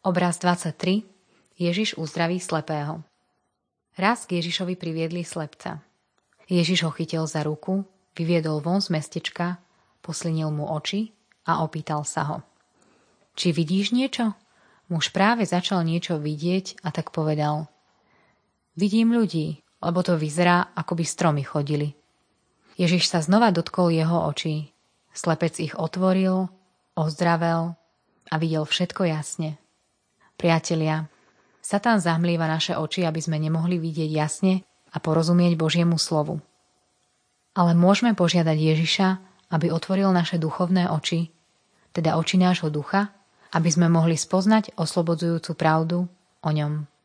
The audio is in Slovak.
Obraz 23. Ježiš uzdraví slepého. Raz k Ježišovi priviedli slepca. Ježiš ho chytil za ruku, vyviedol von z mestečka, poslinil mu oči a opýtal sa ho: Či vidíš niečo? Muž práve začal niečo vidieť a tak povedal: Vidím ľudí, lebo to vyzerá, ako by stromy chodili. Ježiš sa znova dotkol jeho očí. Slepec ich otvoril, ozdravel a videl všetko jasne. Priatelia, Satan zahmlieva naše oči, aby sme nemohli vidieť jasne a porozumieť Božiemu slovu. Ale môžeme požiadať Ježiša, aby otvoril naše duchovné oči, teda oči nášho ducha, aby sme mohli spoznať oslobodzujúcu pravdu o ňom.